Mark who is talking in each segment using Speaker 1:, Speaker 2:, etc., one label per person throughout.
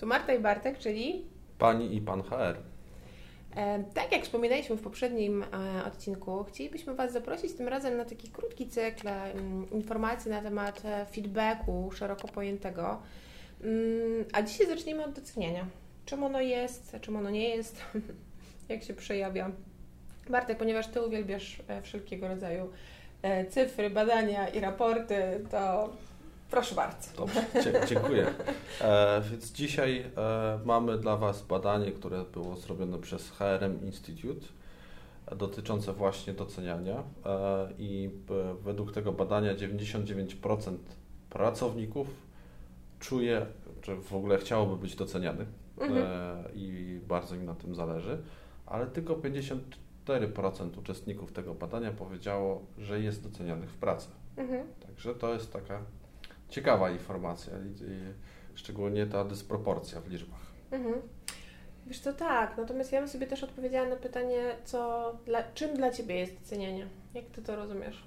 Speaker 1: Tu Marta i Bartek, czyli
Speaker 2: Pani i Pan HR.
Speaker 1: Tak jak wspominaliśmy w poprzednim odcinku, chcielibyśmy Was zaprosić tym razem na taki krótki cykl informacji na temat feedbacku szeroko pojętego. A dzisiaj zaczniemy od doceniania. Czym ono jest, czym ono nie jest, jak się przejawia. Bartek, ponieważ Ty uwielbiasz wszelkiego rodzaju cyfry, badania i raporty, to proszę bardzo.
Speaker 2: Dobrze, dziękuję. Więc dzisiaj mamy dla Was badanie, które było zrobione przez HRM Institute, dotyczące właśnie doceniania i według tego badania 99% pracowników czuje, że w ogóle chciałoby być doceniany i bardzo im na tym zależy, ale tylko 54% uczestników tego badania powiedziało, że jest docenianych w pracy. Także to jest taka ciekawa informacja i szczególnie ta dysproporcja w liczbach.
Speaker 1: Wiesz co, tak, natomiast ja bym sobie też odpowiedziała na pytanie, czym dla Ciebie jest docenianie? Jak Ty to rozumiesz?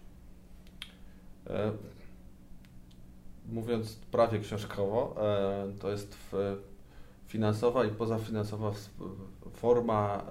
Speaker 2: Mówiąc prawie książkowo, to jest finansowa i pozafinansowa forma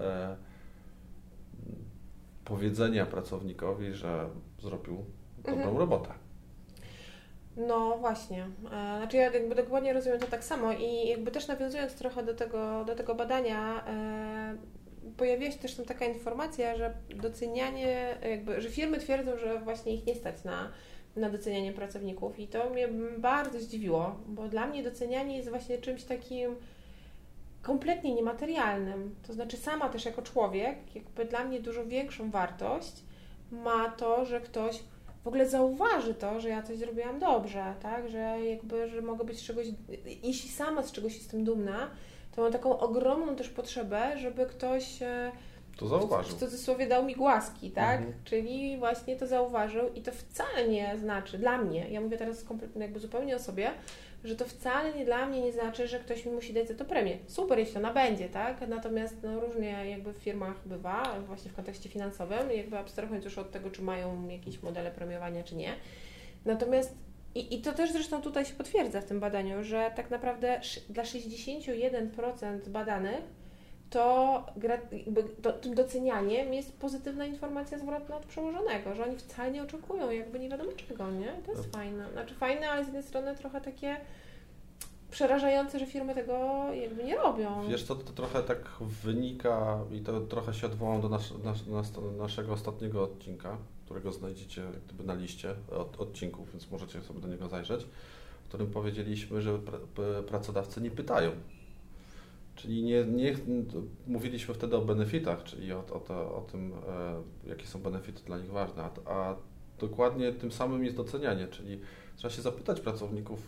Speaker 2: powiedzenia pracownikowi, że zrobił dobrą robotę.
Speaker 1: No właśnie, znaczy ja jakby dokładnie rozumiem to tak samo i jakby też nawiązując trochę do tego badania, pojawiła się też tam taka informacja, że docenianie, że firmy twierdzą, że właśnie ich nie stać na docenianie pracowników i to mnie bardzo zdziwiło, bo dla mnie docenianie jest właśnie czymś takim kompletnie niematerialnym, to znaczy sama też jako człowiek, jakby dla mnie dużo większą wartość ma to, że ktoś w ogóle zauważy to, że ja coś zrobiłam dobrze, tak, że mogę być z czegoś, jeśli sama z czegoś jestem dumna, to mam taką ogromną też potrzebę, żeby ktoś
Speaker 2: to zauważył.
Speaker 1: W cudzysłowie dał mi głaski, tak, czyli właśnie to zauważył i to wcale nie znaczy, dla mnie, ja mówię teraz jakby zupełnie o sobie, że to wcale dla mnie nie znaczy, że ktoś mi musi dać za to premię. Super, jeśli ona będzie, tak? Natomiast różnie jakby w firmach bywa, właśnie w kontekście finansowym, jakby abstrahując już od tego, czy mają jakieś modele premiowania, czy nie. Natomiast i to też zresztą tutaj się potwierdza w tym badaniu, że tak naprawdę dla 61% badanych tym docenianiem jest pozytywna informacja zwrotna od przełożonego, że oni wcale nie oczekują jakby nie wiadomo czego, nie? To jest fajne. Znaczy fajne, ale z jednej strony trochę takie przerażające, że firmy tego jakby nie robią.
Speaker 2: Wiesz co, to trochę tak wynika i to trochę się odwołam do naszego ostatniego odcinka, którego znajdziecie jak gdyby na liście odcinków, więc możecie sobie do niego zajrzeć, w którym powiedzieliśmy, że pracodawcy nie pytają. Czyli nie mówiliśmy wtedy o benefitach, czyli o tym, jakie są benefity dla nich ważne, a dokładnie tym samym jest docenianie, czyli trzeba się zapytać pracowników,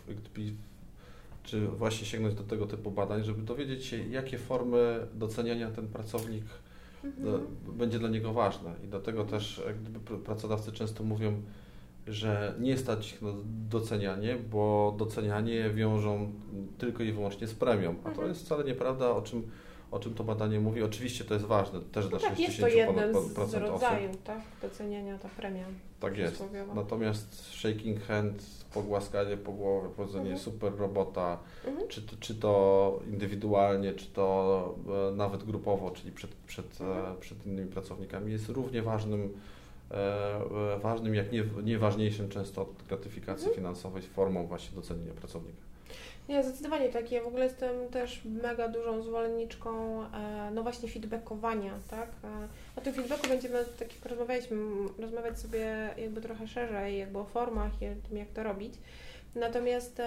Speaker 2: czy właśnie sięgnąć do tego typu badań, żeby dowiedzieć się, jakie formy doceniania ten pracownik będzie dla niego ważne. I do tego też jak gdyby pracodawcy często mówią, że nie stać ich na docenianie, bo docenianie wiążą tylko i wyłącznie z premią, a to jest wcale nieprawda, o czym to badanie mówi. Oczywiście to jest ważne, też dla 60% osób.
Speaker 1: Jest to jednym z rodzajów, tak? Doceniania, ta premia.
Speaker 2: Tak jest. Natomiast shaking hand, pogłaskanie po głowie, powiedzenie super robota, czy to indywidualnie, czy to nawet grupowo, czyli przed innymi pracownikami, jest równie ważnym, jak nie ważniejszym często od gratyfikacji finansowej formą właśnie docenienia pracownika.
Speaker 1: Nie, zdecydowanie tak. Ja w ogóle jestem też mega dużą zwolenniczką no właśnie feedbackowania, tak? O tym feedbacku będziemy, tak jak rozmawialiśmy, rozmawiać sobie jakby trochę szerzej, jakby o formach i o tym, jak to robić. Natomiast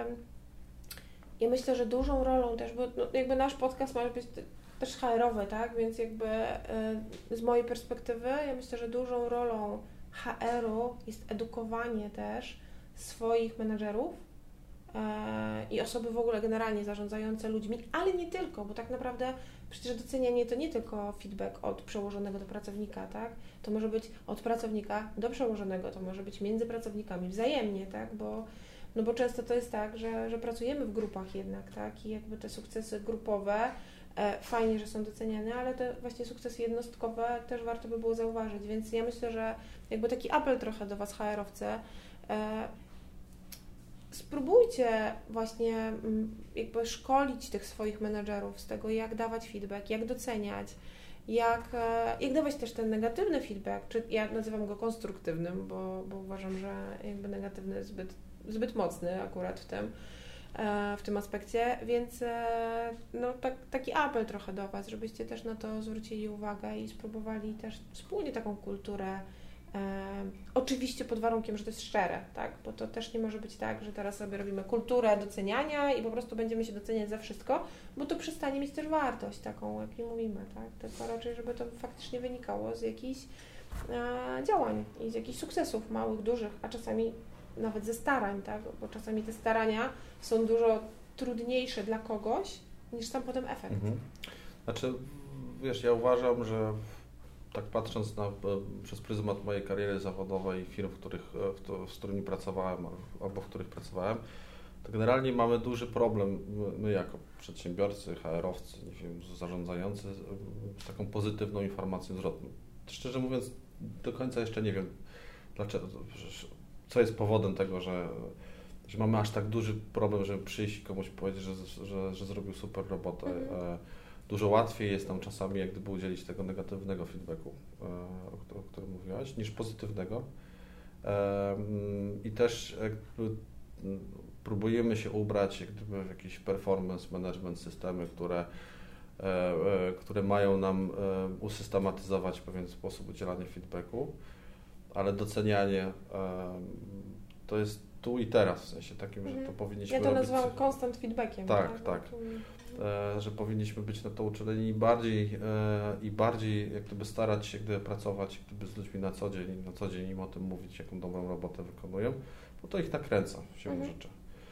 Speaker 1: ja myślę, że dużą rolą też, bo jakby nasz podcast ma być też HR-owy, tak? Więc jakby z mojej perspektywy ja myślę, że dużą rolą HR-u jest edukowanie też swoich menedżerów i osoby w ogóle generalnie zarządzające ludźmi, ale nie tylko, bo tak naprawdę przecież docenianie to nie tylko feedback od przełożonego do pracownika, tak? To może być od pracownika do przełożonego, to może być między pracownikami wzajemnie, tak? Bo często to jest tak, że pracujemy w grupach jednak, tak? I jakby te sukcesy grupowe fajnie, że są doceniane, ale te właśnie sukcesy jednostkowe też warto by było zauważyć, więc ja myślę, że jakby taki apel trochę do Was HR-owcy, spróbujcie właśnie jakby szkolić tych swoich menadżerów z tego, jak dawać feedback, jak doceniać, jak dawać też ten negatywny feedback, czy ja nazywam go konstruktywnym, bo uważam, że jakby negatywny jest zbyt mocny akurat w tym aspekcie, więc no, taki apel trochę do Was, żebyście też na to zwrócili uwagę i spróbowali też wspólnie taką kulturę, oczywiście pod warunkiem, że to jest szczere, tak? Bo to też nie może być tak, że teraz sobie robimy kulturę doceniania i po prostu będziemy się doceniać za wszystko, bo to przestanie mieć też wartość taką, jak nie mówimy, tak? Tylko raczej, żeby to faktycznie wynikało z jakichś działań i z jakichś sukcesów małych, dużych, a czasami nawet ze starań, tak? Bo czasami te starania są dużo trudniejsze dla kogoś niż sam potem efekt.
Speaker 2: Znaczy, wiesz, ja uważam, że tak patrząc przez pryzmat mojej kariery zawodowej i firm, z którymi pracowałem albo w których pracowałem, to generalnie mamy duży problem, my jako przedsiębiorcy, HR-owcy, nie wiem, zarządzający, z taką pozytywną informacją zwrotną. Szczerze mówiąc, do końca jeszcze nie wiem, dlaczego, co jest powodem tego, że mamy aż tak duży problem, żeby przyjść i komuś powiedzieć, że zrobił super robotę. Dużo łatwiej jest nam czasami jak gdyby udzielić tego negatywnego feedbacku, o którym mówiłaś, niż pozytywnego. I też jakby próbujemy się ubrać jak gdyby w jakieś performance management systemy, które mają nam usystematyzować pewien sposób udzielania feedbacku, ale docenianie to jest tu i teraz, w sensie takim, że to powinniśmy
Speaker 1: robić. Ja to
Speaker 2: robić...
Speaker 1: nazywam constant feedbackiem.
Speaker 2: Tak. Że powinniśmy być na to uczuleni i bardziej jak gdyby starać się pracować jak gdyby z ludźmi na co dzień im o tym mówić, jaką dobrą robotę wykonują, bo to ich nakręca siłą rzeczy.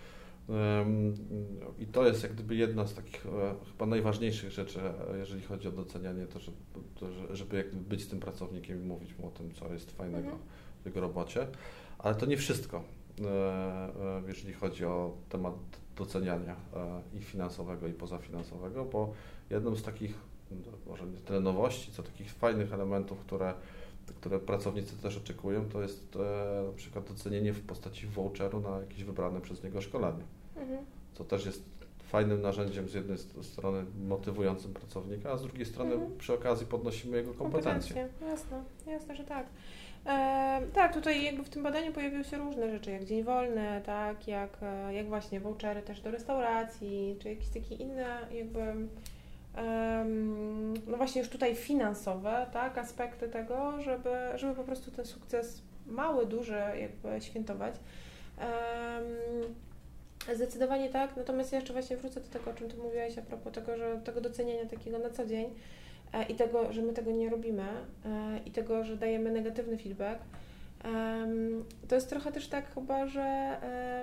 Speaker 2: I to jest jak gdyby jedna z takich chyba najważniejszych rzeczy, jeżeli chodzi o docenianie, żeby jak gdyby być z tym pracownikiem i mówić mu o tym, co jest fajnego w jego robocie, ale to nie wszystko, jeżeli chodzi o temat doceniania i finansowego, i pozafinansowego, bo jedną z takich, może nie tyle nowości, co takich fajnych elementów, które pracownicy też oczekują, to jest na przykład docenienie w postaci voucheru na jakieś wybrane przez niego szkolenie. Co też jest fajnym narzędziem z jednej strony motywującym pracownika, a z drugiej strony przy okazji podnosimy jego kompetencje.
Speaker 1: Jasne, że tak. Tak, tutaj jakby w tym badaniu pojawiły się różne rzeczy, jak dzień wolny, tak, jak właśnie vouchery też do restauracji, czy jakieś takie inne jakby no właśnie już tutaj finansowe, tak, aspekty tego, żeby po prostu ten sukces mały, duży jakby świętować. Zdecydowanie tak, natomiast ja jeszcze właśnie wrócę do tego, o czym Ty mówiłaś a propos tego doceniania takiego na co dzień i tego, że my tego nie robimy i tego, że dajemy negatywny feedback. To jest trochę też tak chyba, że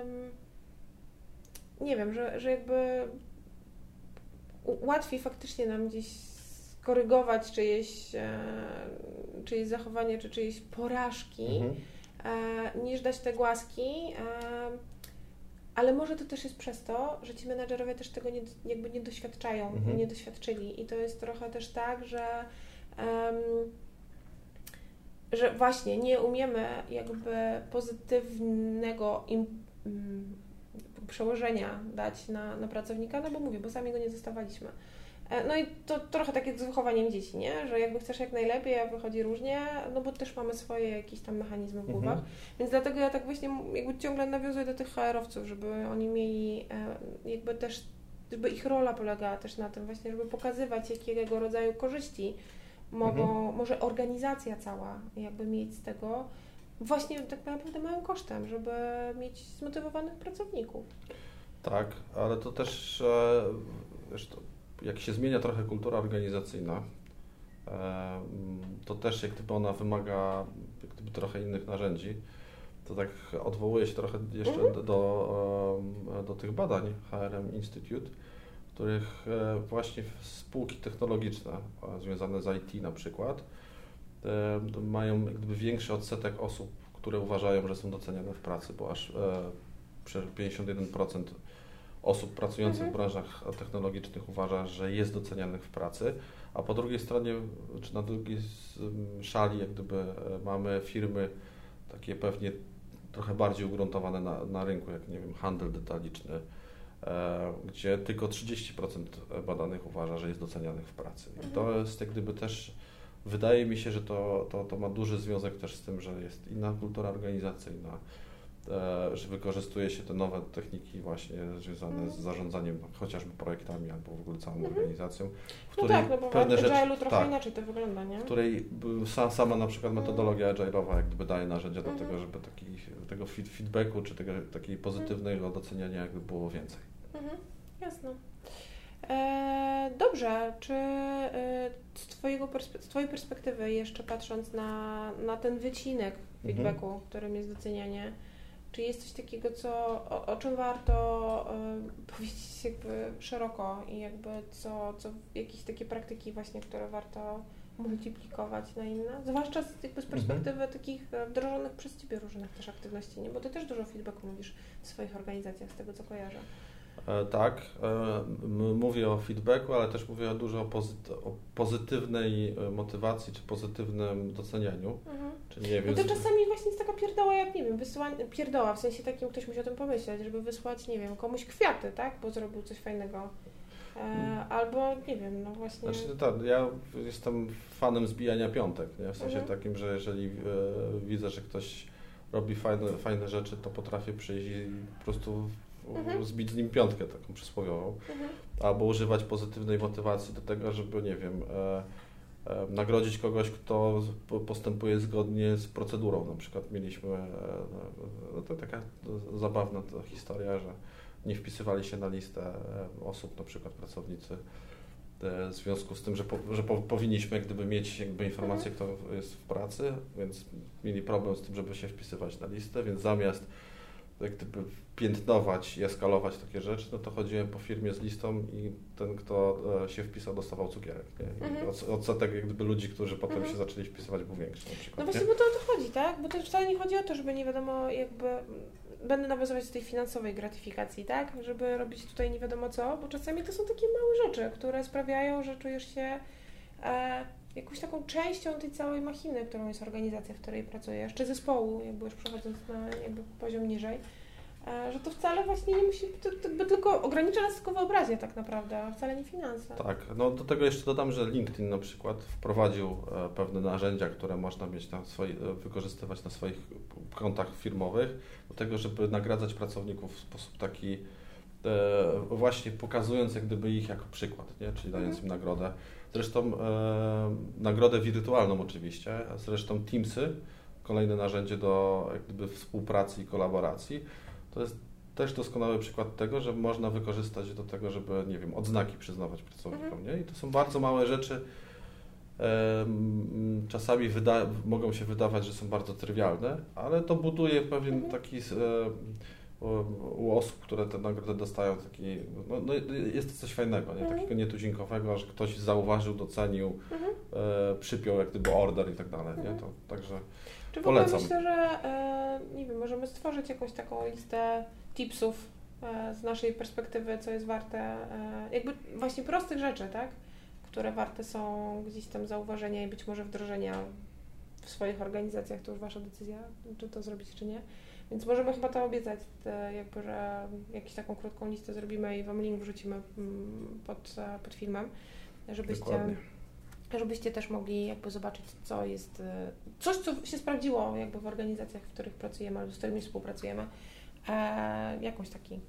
Speaker 1: nie wiem, że jakby łatwiej faktycznie nam gdzieś skorygować czyjeś zachowanie, czy czyjeś porażki, niż dać te głaski. Ale może to też jest przez to, że ci menadżerowie też tego nie doświadczają, nie doświadczyli. I to jest trochę też tak, że właśnie nie umiemy jakby pozytywnego przełożenia dać na pracownika, no bo mówię, bo sami go nie zostawaliśmy. No i to trochę tak jak z wychowaniem dzieci, nie? Że jakby chcesz jak najlepiej, a wychodzi różnie, no bo też mamy swoje jakieś tam mechanizmy w głowach. Więc dlatego ja tak właśnie jakby ciągle nawiązuję do tych HR-owców, żeby oni mieli jakby też, żeby ich rola polegała też na tym właśnie, żeby pokazywać jakiego rodzaju korzyści może organizacja cała jakby mieć z tego właśnie tak naprawdę małym kosztem, żeby mieć zmotywowanych pracowników.
Speaker 2: Tak, ale to też wiesz, jak się zmienia trochę kultura organizacyjna, to też jak gdyby ona wymaga jak gdyby trochę innych narzędzi. To tak odwołuję się trochę jeszcze do tych badań HRM Institute, w których właśnie spółki technologiczne związane z IT na przykład mają jak gdyby większy odsetek osób, które uważają, że są doceniane w pracy, bo aż 51% osób pracujących w branżach technologicznych uważa, że jest docenianych w pracy, a po drugiej stronie, czy na drugiej szali jak gdyby mamy firmy takie pewnie trochę bardziej ugruntowane na rynku, jak nie wiem, handel detaliczny, gdzie tylko 30% badanych uważa, że jest docenianych w pracy. I to jest jak gdyby też, wydaje mi się, że to ma duży związek też z tym, że jest inna kultura organizacyjna, że wykorzystuje się te nowe techniki właśnie związane z zarządzaniem chociażby projektami albo w ogóle całą organizacją, w której
Speaker 1: no bo
Speaker 2: pewne
Speaker 1: w
Speaker 2: rzeczy,
Speaker 1: Agile'u trochę inaczej to wygląda, nie?
Speaker 2: w której sama na przykład metodologia agile'owa jak gdyby daje narzędzia do tego, żeby tego feedbacku czy takiej pozytywnego doceniania jakby było więcej.
Speaker 1: Jasne. Dobrze, czy z Twojej perspektywy jeszcze patrząc na ten wycinek feedbacku, którym jest docenianie, czy jest coś takiego, o czym warto powiedzieć jakby szeroko i jakby jakieś takie praktyki właśnie, które warto multiplikować na inne? Zwłaszcza z perspektywy takich wdrożonych przez Ciebie różnych też aktywności, nie? Bo Ty też dużo feedbacku mówisz w swoich organizacjach, z tego co kojarzę.
Speaker 2: Tak, mówię o feedbacku, ale też mówię dużo o pozytywnej motywacji czy pozytywnym docenianiu. Czyli nie wiem,
Speaker 1: to czasami właśnie jest taka pierdoła, jak nie wiem, pierdoła, w sensie takim ktoś musi o tym pomyśleć, żeby wysłać, nie wiem, komuś kwiaty, tak, bo zrobił coś fajnego. Albo, nie wiem, no właśnie...
Speaker 2: Znaczy, tak, ja jestem fanem zbijania piątek, nie? W sensie takim, że jeżeli widzę, że ktoś robi fajne rzeczy, to potrafię przyjść i po prostu zbić z nim piątkę taką przysłowiową, albo używać pozytywnej motywacji do tego, żeby, nie wiem, nagrodzić kogoś, kto postępuje zgodnie z procedurą. Na przykład mieliśmy, to taka zabawna historia, że nie wpisywali się na listę osób, na przykład pracownicy, w związku z tym, że powinniśmy jak gdyby mieć jakby informację, kto jest w pracy, więc mieli problem z tym, żeby się wpisywać na listę, więc zamiast jak gdyby piętnować i eskalować takie rzeczy, no to chodziłem po firmie z listą i ten, kto się wpisał, dostawał cukierek. Nie? I odsetek jak gdyby ludzi, którzy potem się zaczęli wpisywać, był większy na przykład.
Speaker 1: No właśnie, bo to o to chodzi, tak? Bo to wcale nie chodzi o to, żeby nie wiadomo jakby... Będę nawiązywać do tej finansowej gratyfikacji, tak? Żeby robić tutaj nie wiadomo co, bo czasami to są takie małe rzeczy, które sprawiają, że czujesz się jakąś taką częścią tej całej machiny, którą jest organizacja, w której pracujesz, czy zespołu, jakby już przechodząc na jakby poziom niżej, że to wcale właśnie nie musi, to tylko ogranicza nas tylko wyobraźnię tak naprawdę, a wcale nie finanse.
Speaker 2: Tak, no do tego jeszcze dodam, że LinkedIn na przykład wprowadził pewne narzędzia, które można mieć wykorzystywać na swoich kontach firmowych, do tego, żeby nagradzać pracowników w sposób taki właśnie pokazując jak gdyby ich jako przykład, nie? Czyli dając im nagrodę. Zresztą nagrodę wirtualną oczywiście, a zresztą Teamsy, kolejne narzędzie do jak gdyby współpracy i kolaboracji, to jest też doskonały przykład tego, że można wykorzystać do tego, żeby, nie wiem, odznaki przyznawać pracownikom, nie? I to są bardzo małe rzeczy, czasami mogą się wydawać, że są bardzo trywialne, ale to buduje pewien taki u osób, które tę nagrodę dostają, taki, no jest to coś fajnego, nie? Takiego nietuzinkowego, że ktoś zauważył, docenił, przypiął jak gdyby order i tak dalej, nie? To także
Speaker 1: czy
Speaker 2: polecam.
Speaker 1: Myślę, że nie wiem, możemy stworzyć jakąś taką listę tipsów z naszej perspektywy, co jest warte, jakby właśnie prostych rzeczy, tak? Które warte są gdzieś tam zauważenia i być może wdrożenia w swoich organizacjach, to już Wasza decyzja, czy to zrobić, czy nie. Więc możemy chyba to obiecać, jakby, że jakąś taką krótką listę zrobimy i Wam link wrzucimy pod filmem, żebyście też mogli jakby zobaczyć, co jest, coś, co się sprawdziło jakby w organizacjach, w których pracujemy albo z którymi współpracujemy. Jakąś taki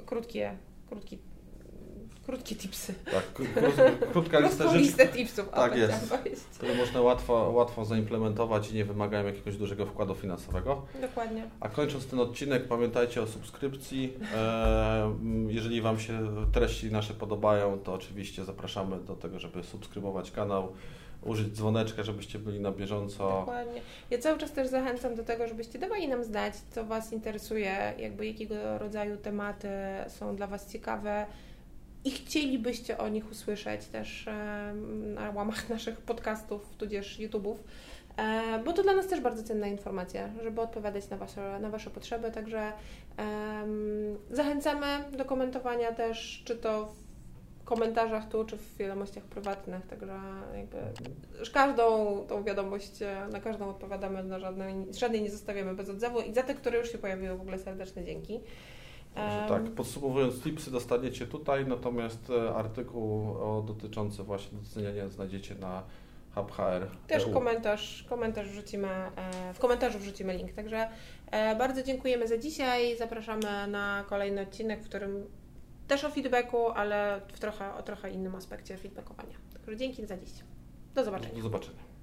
Speaker 1: krótkie tipsy.
Speaker 2: Tak, krótka lista rzeczy.
Speaker 1: Listę tipsów.
Speaker 2: Tak jest, które można łatwo zaimplementować i nie wymagają jakiegoś dużego wkładu finansowego.
Speaker 1: Dokładnie.
Speaker 2: A kończąc ten odcinek, pamiętajcie o subskrypcji. Jeżeli Wam się treści nasze podobają, to oczywiście zapraszamy do tego, żeby subskrybować kanał, użyć dzwoneczka, żebyście byli na bieżąco.
Speaker 1: Dokładnie. Ja cały czas też zachęcam do tego, żebyście dawali nam znać, co Was interesuje, jakby jakiego rodzaju tematy są dla Was ciekawe i chcielibyście o nich usłyszeć też na łamach naszych podcastów, tudzież YouTube'ów, bo to dla nas też bardzo cenna informacja, żeby odpowiadać na Wasze potrzeby, także zachęcamy do komentowania też, czy to komentarzach tu, czy w wiadomościach prywatnych, także jakby każdą tą wiadomość, na każdą odpowiadamy, na żadnej nie zostawiamy bez odzewu i za te, które już się pojawiły, w ogóle serdeczne dzięki.
Speaker 2: Tak, podsumowując, tipsy dostaniecie tutaj, natomiast artykuł dotyczący właśnie doceniania znajdziecie na HubHR.
Speaker 1: Też komentarz wrzucimy, w komentarzu wrzucimy link, także bardzo dziękujemy za dzisiaj, zapraszamy na kolejny odcinek, w którym też o feedbacku, ale o trochę innym aspekcie feedbackowania. Także dzięki za dziś. Do zobaczenia.
Speaker 2: Do zobaczenia.